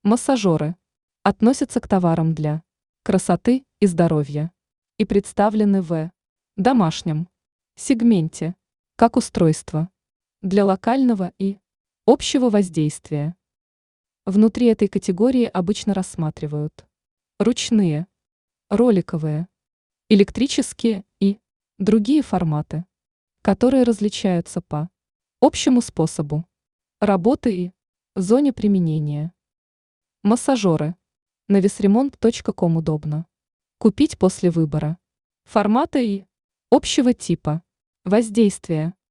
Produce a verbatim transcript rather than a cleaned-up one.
Массажеры относятся к товарам для красоты и здоровья и представлены в домашнем сегменте как устройство для локального и общего воздействия. Внутри этой категории обычно рассматривают ручные, роликовые, электрические и другие форматы, которые различаются по общему способу работы и зоне применения. Массажеры. На весремонт точка ком удобно купить после выбора формата и общего типа воздействия.